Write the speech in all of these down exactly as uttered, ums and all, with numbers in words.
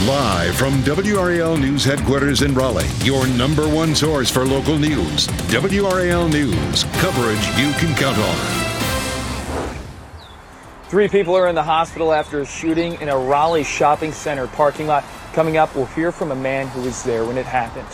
Live from W R A L News headquarters in Raleigh, your number one source for local news. W R A L News, coverage you can count on. Three people are in the hospital after a shooting in a Raleigh shopping center parking lot. Coming up, we'll hear from a man who was there when it happened.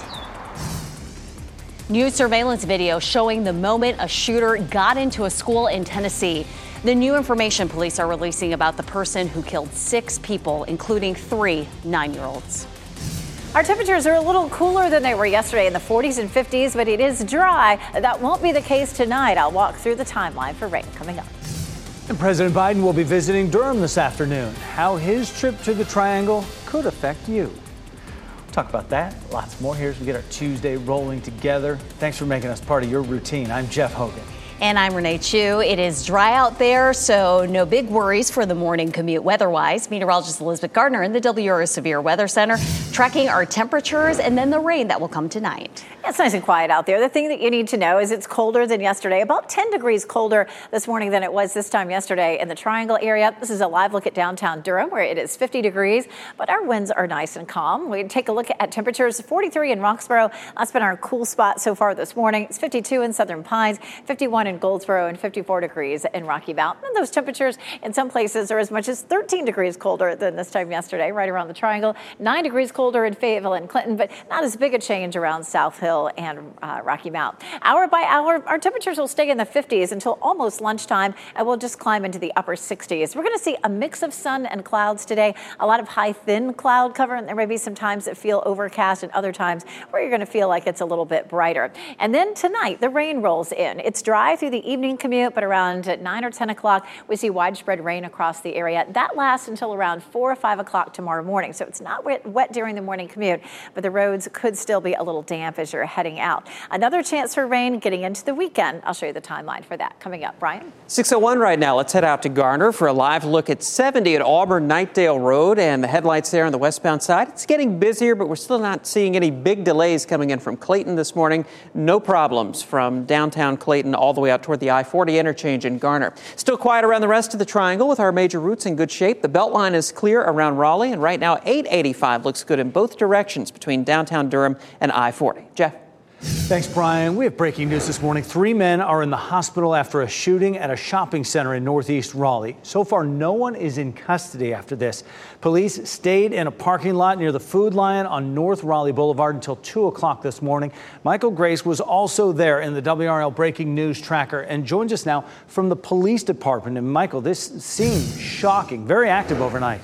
New surveillance video showing the moment a shooter got into a school in Tennessee. The new information police are releasing about the person who killed six people, including three nine-year-olds. Our temperatures are a little cooler than they were yesterday in the forties and fifties, but it is dry. That won't be the case tonight. I'll walk through the timeline for rain coming up. And President Biden will be visiting Durham this afternoon. How his trip to the Triangle could affect you. Talk about that, lots more here as we get our Tuesday rolling together. Thanks for making us part of your routine. I'm Jeff Hogan. And I'm Renee Chu. It is dry out there, so no big worries for the morning commute weather-wise. Meteorologist Elizabeth Gardner in the W R A Severe Weather Center tracking our temperatures and then the rain that will come tonight. It's nice and quiet out there. The thing that you need to know is it's colder than yesterday, about ten degrees colder this morning than it was this time yesterday in the Triangle area. This is a live look at downtown Durham where it is fifty degrees, but our winds are nice and calm. We take a look at temperatures, forty-three in Roxborough. That's been our cool spot so far this morning. It's fifty-two in Southern Pines, fifty-one in Goldsboro, and fifty-four degrees in Rocky Mountain. And those temperatures in some places are as much as thirteen degrees colder than this time yesterday, right around the Triangle. nine degrees colder in Fayetteville and Clinton, but not as big a change around South Hill and uh, Rocky Mount. Hour by hour, our temperatures will stay in the fifties until almost lunchtime, and we'll just climb into the upper sixties. We're going to see a mix of sun and clouds today, a lot of high, thin cloud cover, and there may be some times that feel overcast and other times where you're going to feel like it's a little bit brighter. And then tonight, the rain rolls in. It's dry through the evening commute, but around nine or ten o'clock, we see widespread rain across the area. That lasts until around four or five o'clock tomorrow morning, so it's not wet, wet during the morning commute, but the roads could still be a little damp as you're heading out. Another chance for rain getting into the weekend. I'll show you the timeline for that coming up. Brian? six oh one right now. Let's head out to Garner for a live look at seventy at Auburn Knightdale Road and the headlights there on the westbound side. It's getting busier, but we're still not seeing any big delays coming in from Clayton this morning. No problems from downtown Clayton all the way out toward the I forty interchange in Garner. Still quiet around the rest of the Triangle with our major routes in good shape. The Beltline is clear around Raleigh, and right now eight eighty-five looks good in both directions between downtown Durham and I forty. Jeff? Thanks, Brian. We have breaking news this morning. Three men are in the hospital after a shooting at a shopping center in northeast Raleigh. So far, no one is in custody after this. Police stayed in a parking lot near the Food Lion on North Raleigh Boulevard until two o'clock this morning. Michael Grace was also there in the W R L Breaking News Tracker and joins us now from the police department. And Michael, this seemed shocking, very active overnight.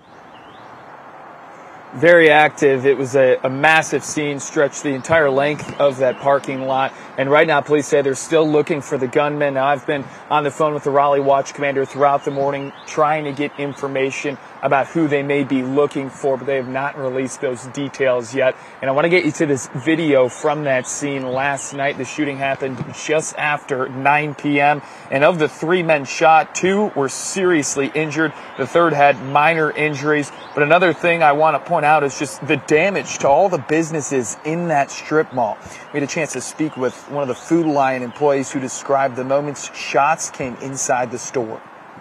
Very active. It was a, a massive scene, stretched the entire length of that parking lot. And right now, police say they're still looking for the gunman. Now, I've been on the phone with the Raleigh Watch commander throughout the morning, trying to get information about who they may be looking for, but they have not released those details yet. And I want to get you to this video from that scene last night. The shooting happened just after nine p.m. And of the three men shot, two were seriously injured. The third had minor injuries. But another thing I want to point out is just the damage to all the businesses in that strip mall. We had a chance to speak with one of the Food Lion employees who described the moments shots came inside the store.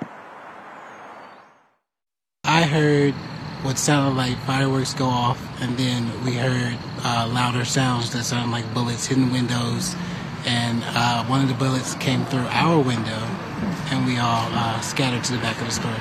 I heard what sounded like fireworks go off, and then we heard uh, louder sounds that sounded like bullets hitting windows, and uh, one of the bullets came through our window, and we all uh, scattered to the back of the store.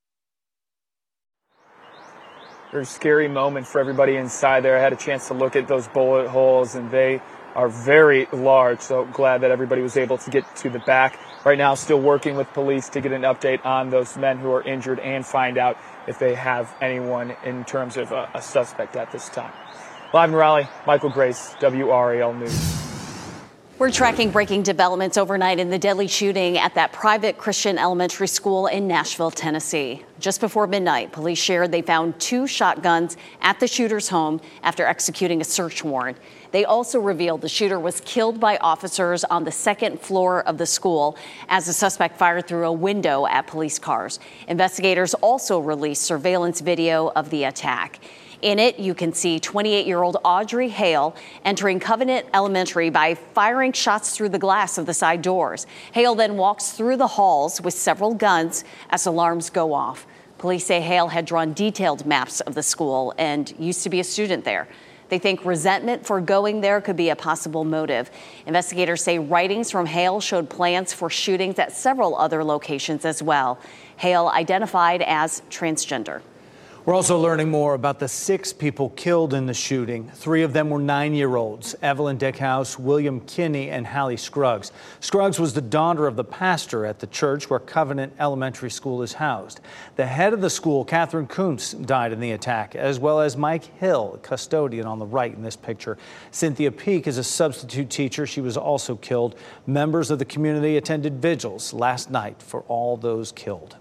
Very scary moment for everybody inside there. I had a chance to look at those bullet holes, and they are very large, so glad that everybody was able to get to the back. Right now, still working with police to get an update on those men who are injured and find out if they have anyone in terms of a, a suspect at this time. Live in Raleigh, Michael Grace, W R A L News. We're tracking breaking developments overnight in the deadly shooting at that private Christian elementary school in Nashville, Tennessee. Just before midnight, police shared they found two shotguns at the shooter's home after executing a search warrant. They also revealed the shooter was killed by officers on the second floor of the school as the suspect fired through a window at police cars. Investigators also released surveillance video of the attack. In it, you can see twenty-eight-year-old Audrey Hale entering Covenant Elementary by firing shots through the glass of the side doors. Hale then walks through the halls with several guns as alarms go off. Police say Hale had drawn detailed maps of the school and used to be a student there. They think resentment for going there could be a possible motive. Investigators say writings from Hale showed plans for shootings at several other locations as well. Hale identified as transgender. We're also learning more about the six people killed in the shooting. Three of them were nine-year-olds, Evelyn Dickhouse, William Kinney, and Hallie Scruggs. Scruggs was the daughter of the pastor at the church where Covenant Elementary School is housed. The head of the school, Catherine Kuntz, died in the attack, as well as Mike Hill, a custodian on the right in this picture. Cynthia Peak is a substitute teacher. She was also killed. Members of the community attended vigils last night for all those killed.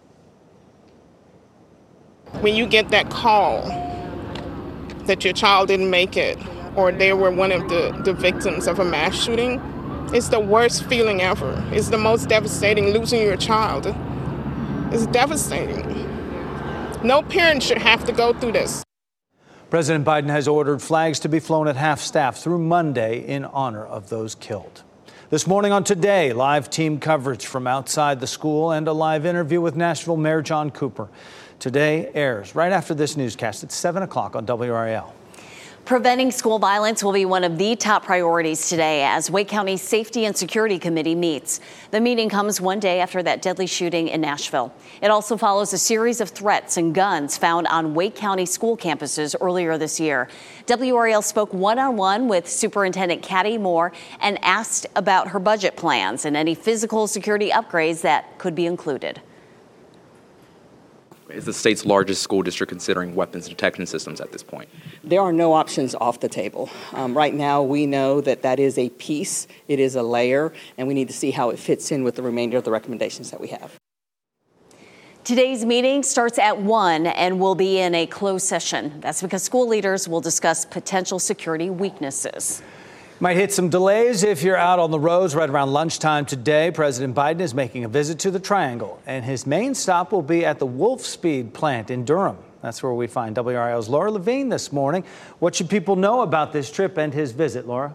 When you get that call that your child didn't make it or they were one of the, the victims of a mass shooting, it's the worst feeling ever. It's the most devastating, losing your child. It's devastating. No parent should have to go through this. President Biden has ordered flags to be flown at half-staff through Monday in honor of those killed. This morning on Today, live team coverage from outside the school and a live interview with Nashville Mayor John Cooper. Today airs right after this newscast at seven o'clock on W R A L. Preventing school violence will be one of the top priorities today as Wake County Safety and Security Committee meets. The meeting comes one day after that deadly shooting in Nashville. It also follows a series of threats and guns found on Wake County school campuses earlier this year. W R A L spoke one-on-one with Superintendent Katty Moore and asked about her budget plans and any physical security upgrades that could be included. Is the state's largest school district considering weapons detection systems at this point? There are no options off the table. Um, right now, we know that that is a piece, it is a layer, and we need to see how it fits in with the remainder of the recommendations that we have. Today's meeting starts at one and will be in a closed session. That's because school leaders will discuss potential security weaknesses. Might hit some delays if you're out on the roads right around lunchtime today. President Biden is making a visit to the Triangle, and his main stop will be at the Wolfspeed plant in Durham. That's where we find W R A L's Laura Levine this morning. What should people know about this trip and his visit, Laura?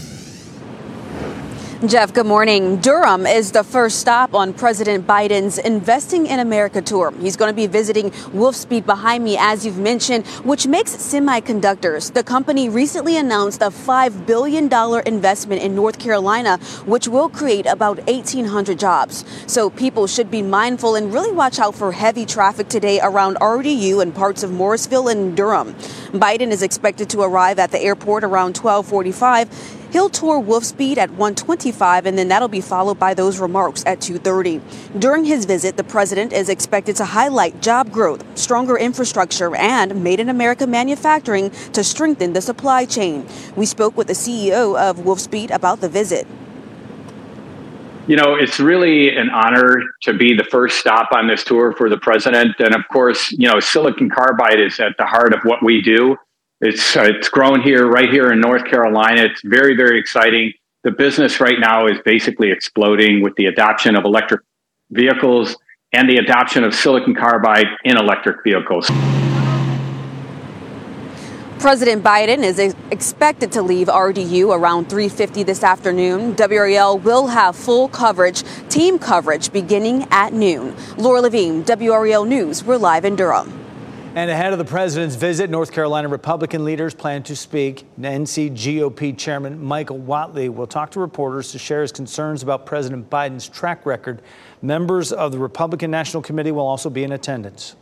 Jeff, good morning. Durham is the first stop on President Biden's Investing in America tour. He's going to be visiting Wolfspeed behind me, as you've mentioned, which makes semiconductors. The company recently announced a five billion dollars investment in North Carolina, which will create about eighteen hundred jobs. So people should be mindful and really watch out for heavy traffic today around R D U and parts of Morrisville and Durham. Biden is expected to arrive at the airport around twelve forty-five. He'll tour Wolfspeed at one twenty-five, and then that'll be followed by those remarks at two thirty. During his visit, the president is expected to highlight job growth, stronger infrastructure, and Made in America manufacturing to strengthen the supply chain. We spoke with the C E O of Wolfspeed about the visit. You know, it's really an honor to be the first stop on this tour for the president. And of course, you know, silicon carbide is at the heart of what we do. It's uh, it's grown here, right here in North Carolina. It's very, very exciting. The business right now is basically exploding with the adoption of electric vehicles and the adoption of silicon carbide in electric vehicles. President Biden is expected to leave R D U around three fifty this afternoon. W R A L will have full coverage, team coverage, beginning at noon. Laura Levine, W R A L News. We're live in Durham. And ahead of the president's visit, North Carolina Republican leaders plan to speak. N C G O P Chairman Michael Whatley will talk to reporters to share his concerns about President Biden's track record. Members of the Republican National Committee will also be in attendance.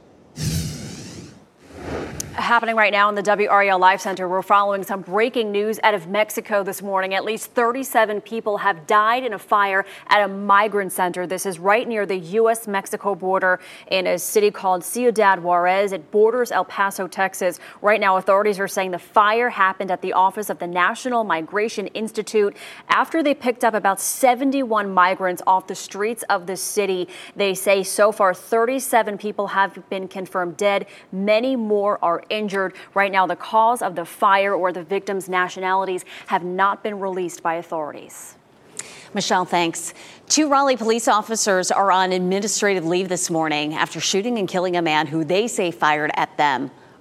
Happening right now in the W R A L Live Center, we're following some breaking news out of Mexico this morning. At least thirty-seven people have died in a fire at a migrant center. This is right near the U S Mexico border in a city called Ciudad Juarez. It borders El Paso, Texas. Right now, authorities are saying the fire happened at the office of the National Migration Institute after they picked up about seventy-one migrants off the streets of the city. They say so far thirty-seven people have been confirmed dead. Many more are injured. Right now, the cause of the fire or the victims' nationalities have not been released by authorities. Michelle, thanks. Two Raleigh police officers are on administrative leave this morning after shooting and killing a man who they say fired at them.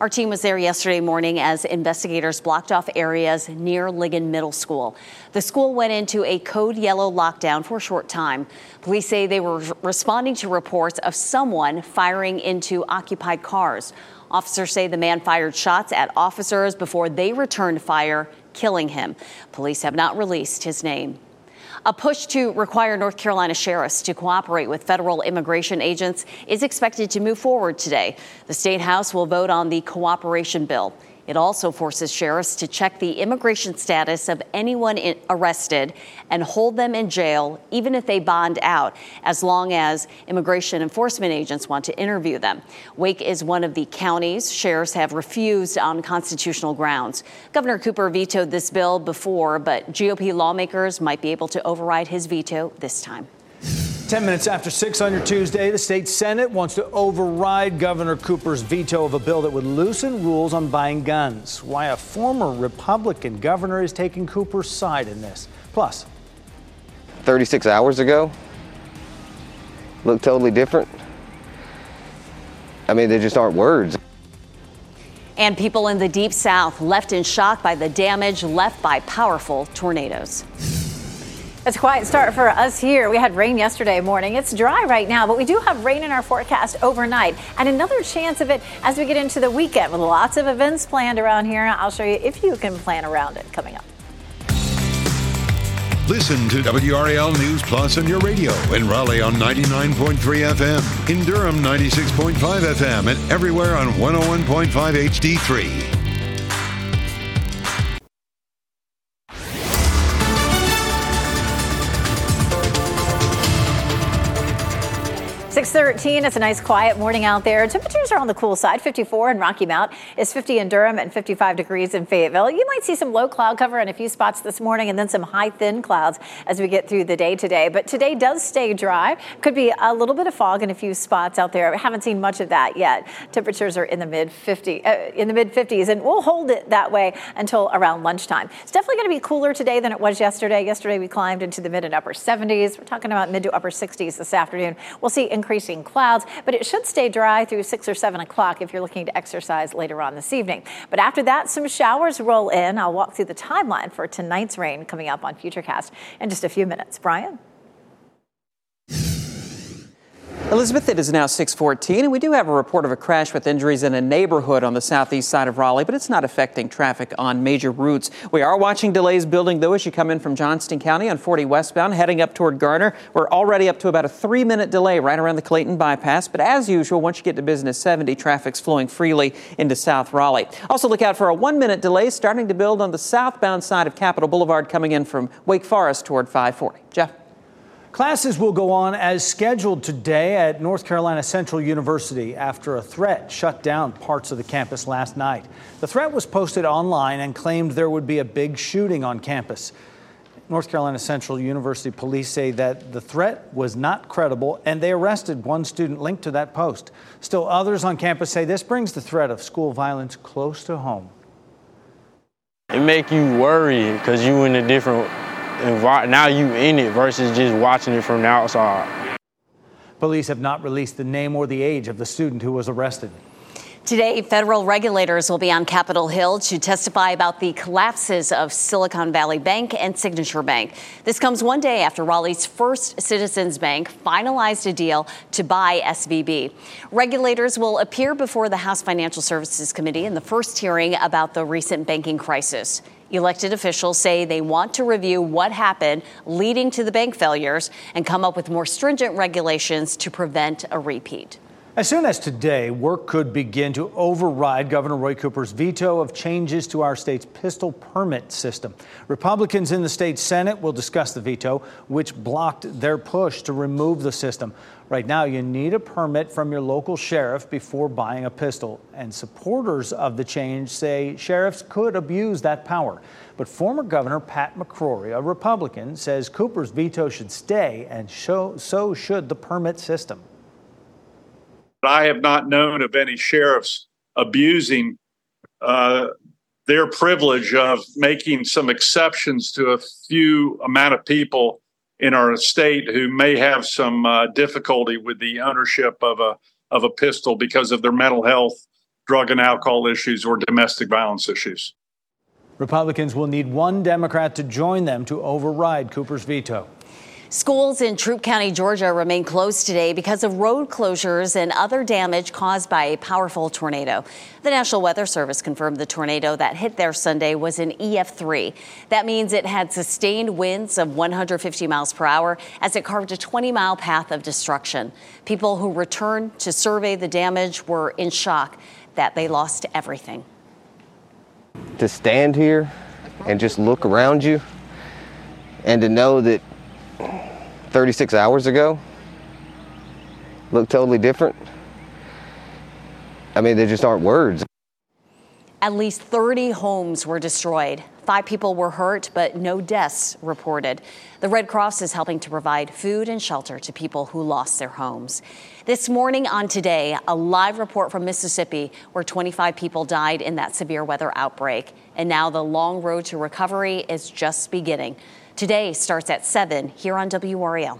Our team was there yesterday morning as investigators blocked off areas near Ligon Middle School. The school went into a code yellow lockdown for a short time. Police say they were responding to reports of someone firing into occupied cars. Officers say the man fired shots at officers before they returned fire, killing him. Police have not released his name. A push to require North Carolina sheriffs to cooperate with federal immigration agents is expected to move forward today. The State House will vote on the cooperation bill. It also forces sheriffs to check the immigration status of anyone in, arrested and hold them in jail, even if they bond out, as long as immigration enforcement agents want to interview them. Wake is one of the counties sheriffs have refused on constitutional grounds. Governor Cooper vetoed this bill before, but G O P lawmakers might be able to override his veto this time. Ten minutes after six on your Tuesday, the state Senate wants to override Governor Cooper's veto of a bill that would loosen rules on buying guns. Why a former Republican governor is taking Cooper's side in this. Plus, thirty-six hours ago, looked totally different. I mean, they just aren't words. And people in the Deep South left in shock by the damage left by powerful tornadoes. It's a quiet start for us here. We had rain yesterday morning. It's dry right now, but we do have rain in our forecast overnight and another chance of it as we get into the weekend with lots of events planned around here. I'll show you if you can plan around it coming up. Listen to W R A L News Plus on your radio in Raleigh on ninety-nine point three F M, in Durham ninety-six point five F M, and everywhere on one oh one point five H D three. six thirteen, it's a nice quiet morning out there. Temperatures are on the cool side. fifty-four in Rocky Mount, is fifty in Durham, and fifty-five degrees in Fayetteville. You might see some low cloud cover in a few spots this morning and then some high thin clouds as we get through the day today. But today does stay dry. Could be a little bit of fog in a few spots out there. We haven't seen much of that yet. Temperatures are in the mid fifty, uh, in the mid fifties, and we'll hold it that way until around lunchtime. It's definitely going to be cooler today than it was yesterday. Yesterday we climbed into the mid and upper seventies. We're talking about mid to upper sixties this afternoon. We'll see increasing clouds, but it should stay dry through six or seven o'clock if you're looking to exercise later on this evening. But after that, some showers roll in. I'll walk through the timeline for tonight's rain coming up on Futurecast in just a few minutes. Brian? Elizabeth, it is now six fourteen, and we do have a report of a crash with injuries in a neighborhood on the southeast side of Raleigh, but it's not affecting traffic on major routes. We are watching delays building, though, as you come in from Johnston County on forty westbound, heading up toward Garner. We're already up to about a three-minute delay right around the Clayton bypass, but as usual, once you get to Business seventy, traffic's flowing freely into South Raleigh. Also, look out for a one-minute delay starting to build on the southbound side of Capitol Boulevard coming in from Wake Forest toward five forty. Jeff? Classes will go on as scheduled today at North Carolina Central University after a threat shut down parts of the campus last night. The threat was posted online and claimed there would be a big shooting on campus. North Carolina Central University police say that the threat was not credible, and they arrested one student linked to that post. Still, others on campus say this brings the threat of school violence close to home. It make you worry because you in a different environment. Now you in it versus just watching it from the outside. Police have not released the name or the age of the student who was arrested. Today, federal regulators will be on Capitol Hill to testify about the collapses of Silicon Valley Bank and Signature Bank. This comes one day after Raleigh's First Citizens Bank finalized a deal to buy S V B. Regulators will appear before the House Financial Services Committee in the first hearing about the recent banking crisis. Elected officials say they want to review what happened leading to the bank failures and come up with more stringent regulations to prevent a repeat. As soon as today, work could begin to override Governor Roy Cooper's veto of changes to our state's pistol permit system. Republicans in the state Senate will discuss the veto, which blocked their push to remove the system. Right now, you need a permit from your local sheriff before buying a pistol, and supporters of the change say sheriffs could abuse that power. But former Governor Pat McCrory, a Republican, says Cooper's veto should stay, and so, so should the permit system. I have not known of any sheriffs abusing uh, their privilege of making some exceptions to a few amount of people in our state who may have some uh, difficulty with the ownership of a of a pistol because of their mental health drug and alcohol issues or domestic violence issues. Republicans will need one Democrat to join them to override Cooper's veto. Schools in Troup County, Georgia remain closed today because of road closures and other damage caused by a powerful tornado. The National Weather Service confirmed the tornado that hit there Sunday was an E F three. That means it had sustained winds of one hundred fifty miles per hour as it carved a twenty mile path of destruction. People who returned to survey the damage were in shock that they lost everything. To stand here and just look around you and to know that thirty-six hours ago looked totally different. I mean, there just aren't words. At least thirty homes were destroyed. Five people were hurt, but no deaths reported. The Red Cross is helping to provide food and shelter to people who lost their homes. This morning on Today, a live report from Mississippi where twenty-five people died in that severe weather outbreak. And now the long road to recovery is just beginning. Today starts at seven here on W R A L.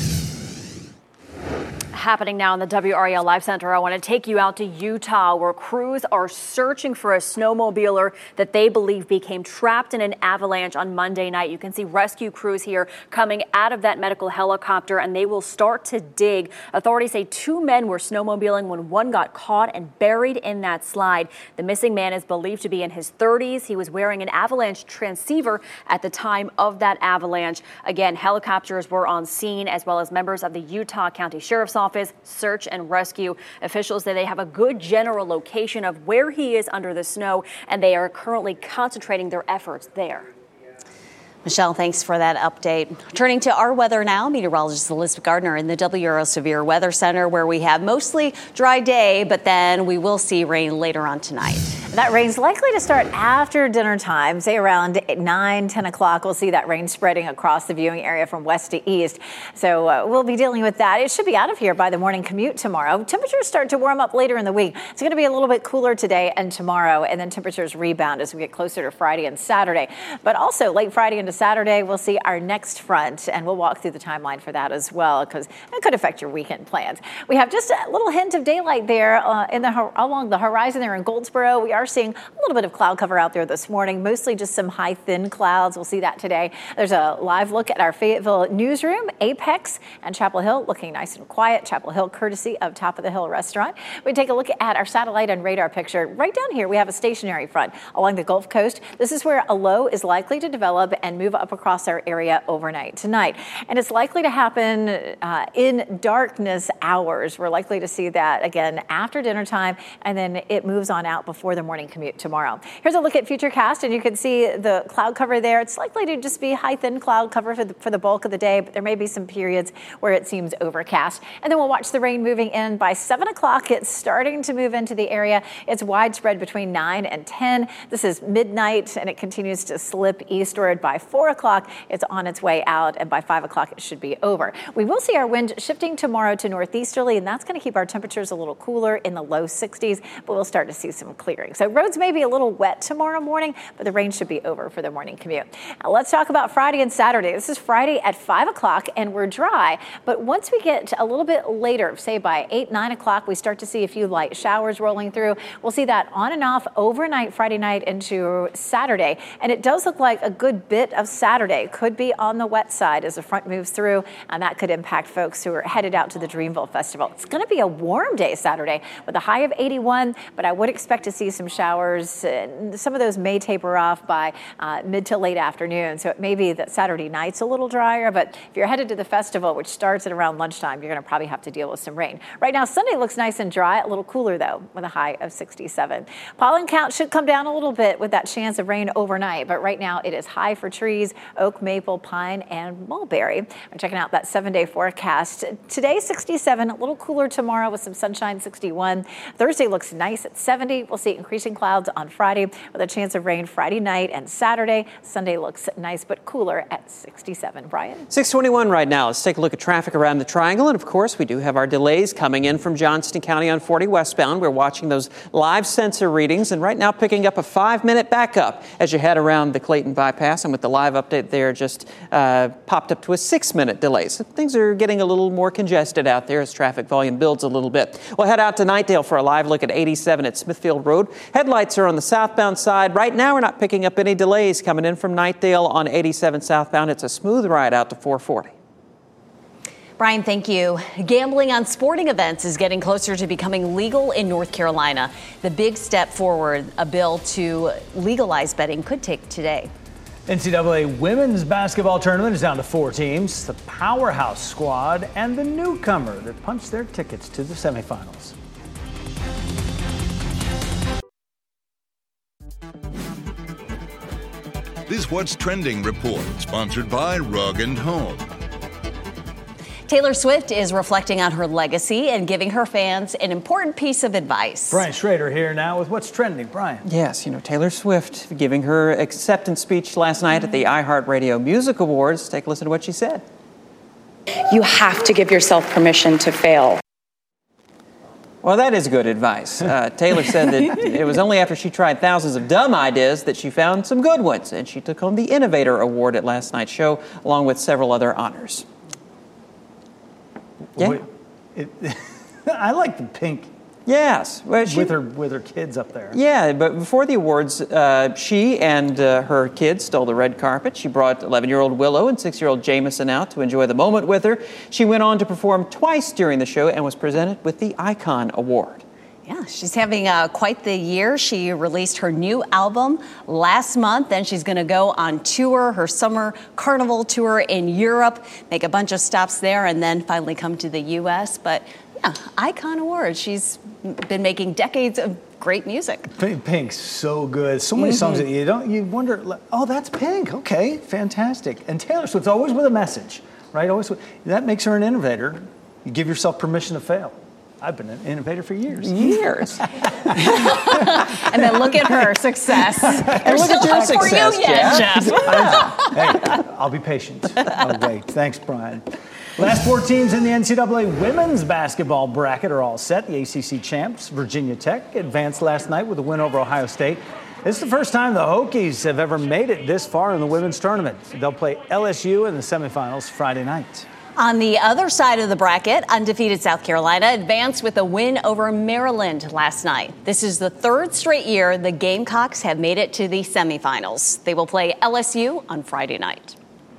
Happening now in the W R A L Live Center, I want to take you out to Utah, where crews are searching for a snowmobiler that they believe became trapped in an avalanche on Monday night. You can see rescue crews here coming out of that medical helicopter, and they will start to dig. Authorities say two men were snowmobiling when one got caught and buried in that slide. The missing man is believed to be in his thirties. He was wearing an avalanche transceiver at the time of that avalanche. Again, helicopters were on scene, as well as members of the Utah County Sheriff's Office. Search and rescue. Officials say they have a good general location of where he is under the snow, and they are currently concentrating their efforts there. Michelle, thanks for that update. Turning to our weather now, meteorologist Elizabeth Gardner in the W R A L Severe Weather Center, where we have mostly dry day, but then we will see rain later on tonight. That rain's likely to start after dinner time, say around nine, ten o'clock. We'll see that rain spreading across the viewing area from west to east. So uh, we'll be dealing with that. It should be out of here by the morning commute tomorrow. Temperatures start to warm up later in the week. It's going to be a little bit cooler today and tomorrow, and then temperatures rebound as we get closer to Friday and Saturday. But also late Friday into Saturday, we'll see our next front, and we'll walk through the timeline for that as well, because it could affect your weekend plans. We have just a little hint of daylight there uh, in the along the horizon there in Goldsboro. We are seeing a little bit of cloud cover out there this morning, mostly just some high, thin clouds. We'll see that today. There's a live look at our Fayetteville newsroom, Apex and Chapel Hill, looking nice and quiet. Chapel Hill, courtesy of Top of the Hill Restaurant. We take a look at our satellite and radar picture. Right down here, we have a stationary front along the Gulf Coast. This is where a low is likely to develop and move up across our area overnight tonight. And it's likely to happen uh, in darkness hours. We're likely to see that again after dinner time, and then it moves on out before the morning commute tomorrow. Here's a look at Futurecast, and you can see the cloud cover there. It's likely to just be high, thin cloud cover for the, for the bulk of the day, but there may be some periods where it seems overcast. And then we'll watch the rain moving in by seven o'clock. It's starting to move into the area. It's widespread between nine and ten. This is midnight, and it continues to slip eastward. By four o'clock, it's on its way out, and by five o'clock, it should be over. We will see our wind shifting tomorrow to northeasterly, and that's going to keep our temperatures a little cooler in the low sixties, but we'll start to see some clearing. So roads may be a little wet tomorrow morning, but the rain should be over for the morning commute. Now let's talk about Friday and Saturday. This is Friday at five o'clock, and we're dry, but once we get a little bit later, say by eight, nine o'clock, we start to see a few light showers rolling through. We'll see that on and off overnight Friday night into Saturday, and it does look like a good bit of Saturday could be on the wet side as the front moves through, and that could impact folks who are headed out to the Dreamville Festival. It's going to be a warm day Saturday with a high of eighty-one, but I would expect to see some showers. Some of those may taper off by uh, mid to late afternoon, so it may be that Saturday night's a little drier, but if you're headed to the festival, which starts at around lunchtime, you're going to probably have to deal with some rain. Right now, Sunday looks nice and dry, a little cooler though, with a high of sixty-seven. Pollen count should come down a little bit with that chance of rain overnight, but right now it is high for trees, oak, maple, pine, and mulberry. I'm checking out that seven-day forecast. Today, sixty-seven, a little cooler tomorrow with some sunshine, sixty-one. Thursday looks nice at seventy. We'll see increased increasing clouds on Friday with a chance of rain Friday night and Saturday. Sunday looks nice but cooler at sixty-seven. Brian? six twenty-one right now. Let's take a look at traffic around the Triangle. And of course, we do have our delays coming in from Johnston County on forty westbound. We're watching those live sensor readings and right now picking up a five minute backup as you head around the Clayton bypass. And with the live update there, just uh, popped up to a six minute delay. So things are getting a little more congested out there as traffic volume builds a little bit. We'll head out to Knightdale for a live look at eighty-seven at Smithfield Road. Headlights are on the southbound side. Right now, we're not picking up any delays coming in from Knightdale on eighty-seven southbound. It's a smooth ride out to four forty. Brian, thank you. Gambling on sporting events is getting closer to becoming legal in North Carolina. The big step forward, a bill to legalize betting, could take today. N C double A women's basketball tournament is down to four teams, the powerhouse squad and the newcomer that punched their tickets to the semifinals. This What's Trending report, sponsored by Rug and Home. Taylor Swift is reflecting on her legacy and giving her fans an important piece of advice. Brian Schrader here now with What's Trending. Brian. Yes, you know, Taylor Swift giving her acceptance speech last night at the iHeartRadio Music Awards. Take a listen to what she said. You have to give yourself permission to fail. Well, that is good advice. Uh, Taylor said that it was only after she tried thousands of dumb ideas that she found some good ones, and she took home the Innovator Award at last night's show, along with several other honors. Yeah. Wait, it, I like the pink. Yes. Well, she, with her with her kids up there. Yeah, but before the awards, uh, she and uh, her kids stole the red carpet. She brought eleven-year-old Willow and six-year-old Jameson out to enjoy the moment with her. She went on to perform twice during the show and was presented with the Icon Award. Yeah, she's having uh, quite the year. She released her new album last month, then she's going to go on tour, her summer carnival tour in Europe, make a bunch of stops there, and then finally come to the U S. But yeah, Icon Awards. She's been making decades of great music. Pink's so good. So many mm-hmm. songs that you don't, you wonder, oh, that's Pink. Okay, fantastic. And Taylor Swift's always with a message, right? Always with, that makes her an innovator. You give yourself permission to fail. I've been an innovator for years. Years. And then look at her success. And look at your success, you yet, Jeff. Jeff. Hey, I'll be patient. I'll wait. Thanks, Brian. Last four teams in the N C double A women's basketball bracket are all set. The A C C champs, Virginia Tech, advanced last night with a win over Ohio State. This is the first time the Hokies have ever made it this far in the women's tournament. They'll play L S U in the semifinals Friday night. On the other side of the bracket, undefeated South Carolina advanced with a win over Maryland last night. This is the third straight year the Gamecocks have made it to the semifinals. They will play L S U on Friday night.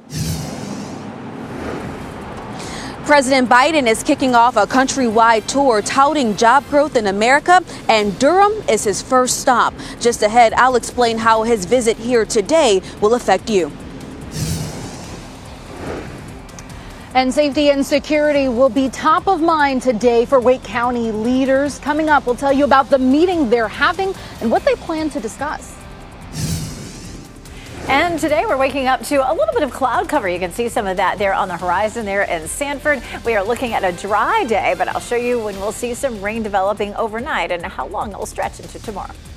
President Biden is kicking off a countrywide tour touting job growth in America, and Durham is his first stop. Just ahead, I'll explain how his visit here today will affect you. And safety and security will be top of mind today for Wake County leaders. Coming up, we'll tell you about the meeting they're having and what they plan to discuss. And today we're waking up to a little bit of cloud cover. You can see some of that there on the horizon there in Sanford. We are looking at a dry day, but I'll show you when we'll see some rain developing overnight and how long it will stretch into tomorrow.